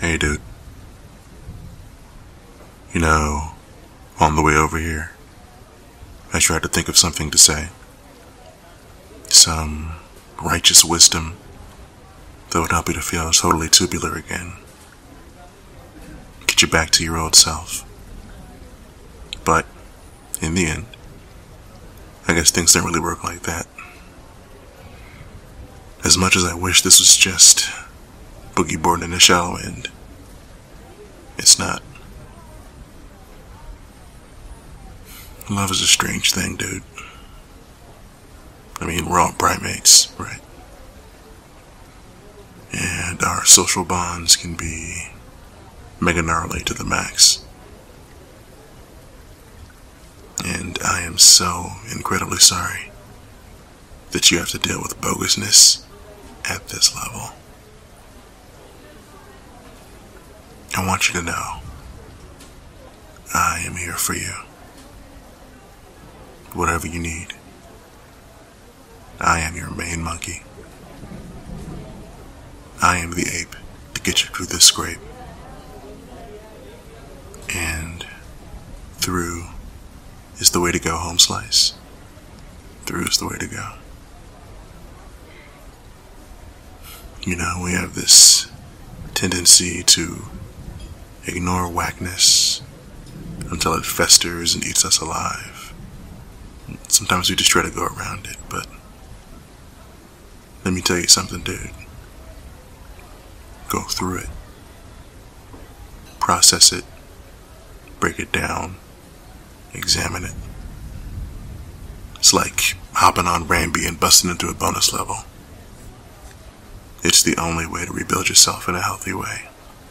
Hey dude, you know, on the way over here, I tried to think of something to say. Some righteous wisdom that would help you to feel totally tubular again. Get you back to your old self. But, in the end, I guess things don't really work like that. As much as I wish this was just boogie boarding in the shallow end, it's not. Love is a strange thing, dude. I mean, we're all primates, right? And our social bonds can be mega gnarly to the max. And I am so incredibly sorry that you have to deal with bogusness at this level. I want you to know, I am here for you. Whatever you need. I am your main monkey. I am the ape to get you through this scrape. And through is the way to go, home slice. Through is the way to go. You know, we have this tendency to ignore whackness until it festers and eats us alive. Sometimes we just try to go around it, but let me tell you something, dude. Go through it. Process it. Break it down. Examine it. It's like hopping on Rambi and busting into a bonus level. It's the only way to rebuild yourself in a healthy way.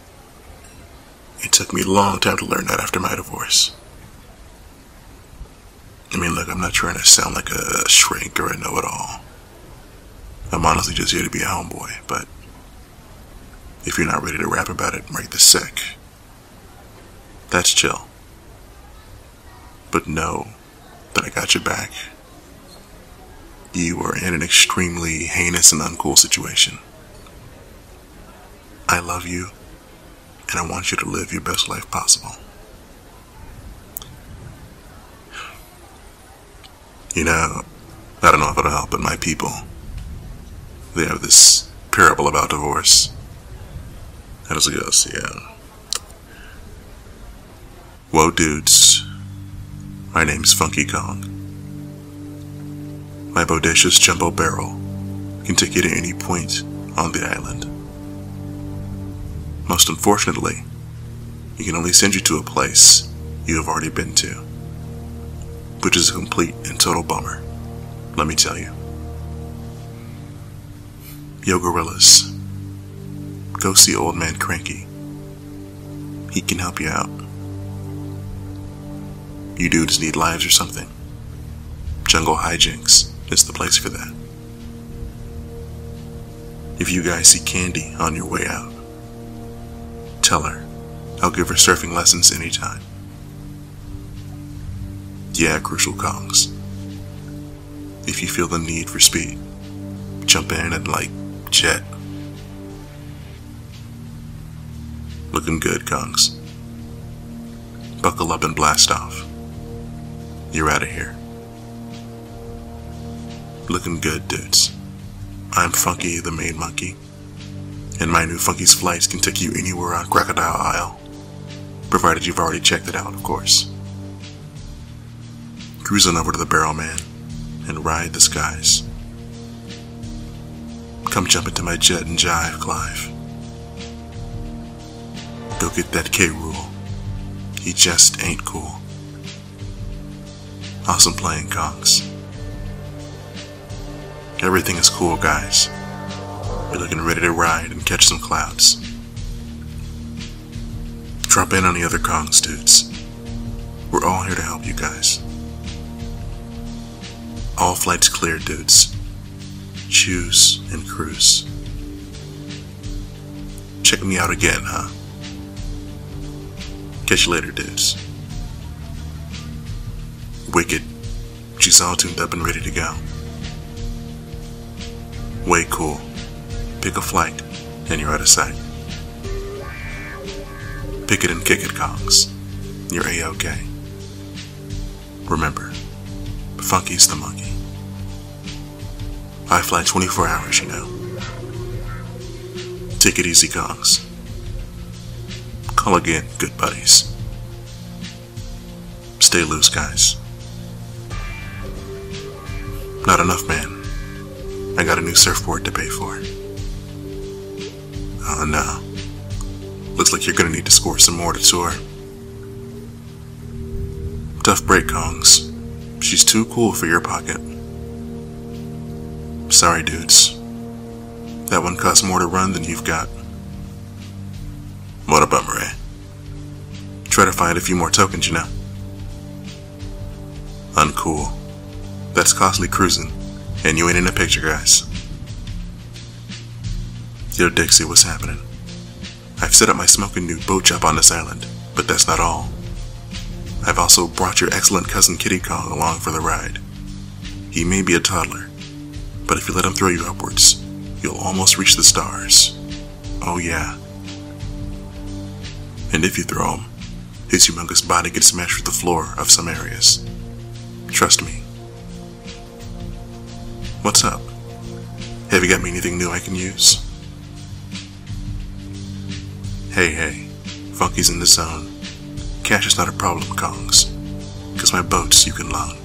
It took me a long time to learn that after my divorce. I mean, look, I'm not trying to sound like a shrink or a know-it-all. I'm honestly just here to be a homeboy, but if you're not ready to rap about it right this sec, that's chill. But know that I got your back. You are in an extremely heinous and uncool situation. I love you, and I want you to live your best life possible. You know, I don't know if it'll help, but my people, they have this parable about divorce. How does it go? So, yeah. Whoa, dudes. My name's Funky Kong. My bodacious jumbo barrel can take you to any point on the island. Most unfortunately, it can only send you to a place you have already been to, which is a complete and total bummer, let me tell you. Yo, gorillas, go see Old Man Cranky. He can help you out. You dudes need lives or something? Jungle Hijinks is the place for that. If you guys see Candy on your way out, tell her I'll give her surfing lessons anytime. Yeah, Crucial Kongs. If you feel the need for speed, jump in and jet. Looking good, Kongs. Buckle up and blast off. You're out of here. Looking good, dudes. I'm Funky, the main monkey, and my new Funky's flights can take you anywhere on Crocodile Isle, provided you've already checked it out, of course. Cruise on over to the Barrel Man and ride the skies. Come jump into my jet and jive, Clive. Go get that K-Rool. He just ain't cool. Awesome playing, Kongs. Everything is cool, guys. You're looking ready to ride and catch some clouds. Drop in on the other Kongs, dudes. We're all here to help you guys. All flights clear, dudes. Choose and cruise. Check me out again, huh? Catch you later, dudes. Wicked. She's all tuned up and ready to go. Way cool. Pick a flight, and you're out of sight. Pick it and kick it, Kongs. You're A-OK. Remember, Funky's the monkey. I fly 24 hours, you know. Take it easy, Kongs. Call again, good buddies. Stay loose, guys. Not enough, man. I got a new surfboard to pay for. Oh no. Looks like you're gonna need to score some more to tour. Tough break, Kongs. She's too cool for your pocket. Sorry, dudes. That one costs more to run than you've got. What a bummer, eh? Try to find a few more tokens, you know. Uncool. That's costly cruising, and you ain't in the picture, guys. Yo, Dixie, what's happening? I've set up my smoking new boat shop on this island, but that's not all. I've also brought your excellent cousin Kitty Kong along for the ride. He may be a toddler, but if you let him throw you upwards, you'll almost reach the stars. Oh yeah. And if you throw him, his humongous body gets smashed with the floor of some areas. Trust me. What's up? Have you got me anything new I can use? Hey, Funky's in the zone. Cash is not a problem, Kongs, cause my boats you can loan.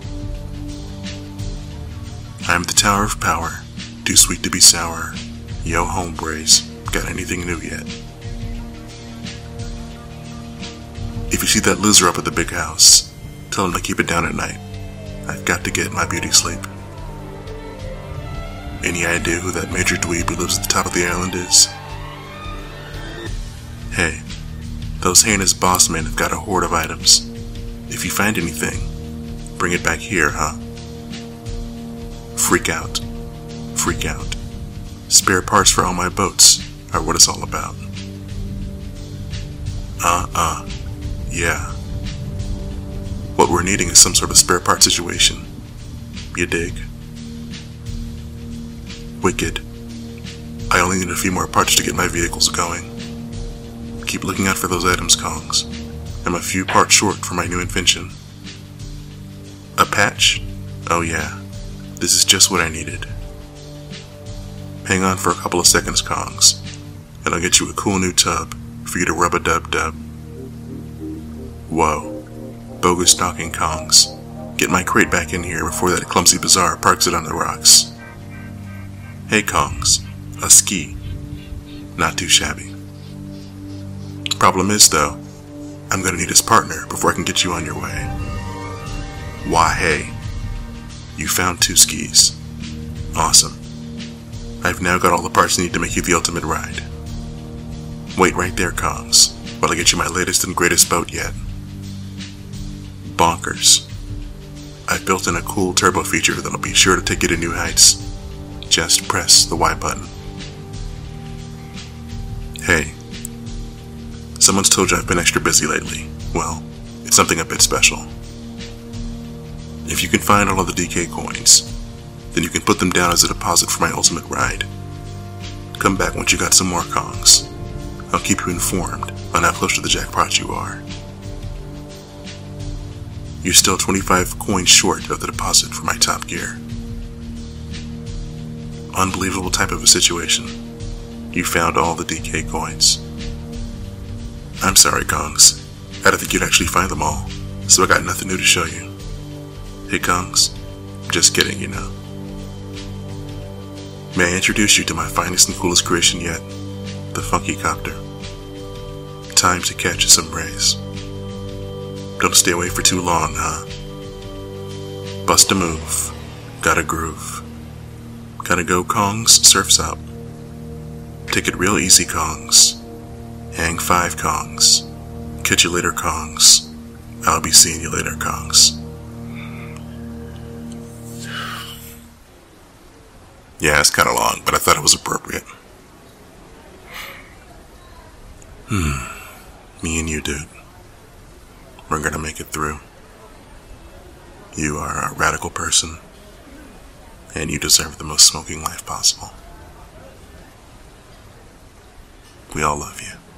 I'm the Tower of Power, too sweet to be sour. Yo, hombres, got anything new yet? If you see that loser up at the big house, tell him to keep it down at night. I've got to get my beauty sleep. Any idea who that major dweeb who lives at the top of the island is? Hey, those heinous boss men have got a horde of items. If you find anything, bring it back here, huh? Freak out. Freak out. Spare parts for all my boats are what it's all about. Yeah. What we're needing is some sort of spare part situation. You dig? Wicked. I only need a few more parts to get my vehicles going. Keep looking out for those items, Kongs. I'm a few parts short for my new invention. A patch? Oh yeah. This is just what I needed. Hang on for a couple of seconds, Kongs, and I'll get you a cool new tub for you to rub-a-dub-dub. Whoa. Bogus talking, Kongs. Get my crate back in here before that clumsy bazaar parks it on the rocks. Hey, Kongs. A ski. Not too shabby. Problem is, though, I'm gonna need his partner before I can get you on your way. Why, hey. You found 2 skis. Awesome. I've now got all the parts I need to make you the ultimate ride. Wait right there, Kongs, while I get you my latest and greatest boat yet. Bonkers. I've built in a cool turbo feature that'll be sure to take you to new heights. Just press the Y button. Hey. Someone's told you I've been extra busy lately. Well, it's something a bit special. If you can find all of the DK coins, then you can put them down as a deposit for my ultimate ride. Come back once you got some more, Kongs. I'll keep you informed on how close to the jackpot you are. You're still 25 coins short of the deposit for my Top Gear. Unbelievable type of a situation. You found all the DK coins. I'm sorry, Kongs. I didn't think you'd actually find them all, so I got nothing new to show you. Hey, Kongs. Just kidding, you know. May I introduce you to my finest and coolest creation yet, the Funky Copter. Time to catch some rays. Don't stay away for too long, huh? Bust a move. Gotta groove. Gotta go, Kongs, surf's up. Take it real easy, Kongs. Hang 5, Kongs. Catch you later, Kongs. I'll be seeing you later, Kongs. Yeah, it's kinda long, but I thought it was appropriate. Me and you, dude. We're gonna make it through. You are a radical person, and you deserve the most smoking life possible. We all love you.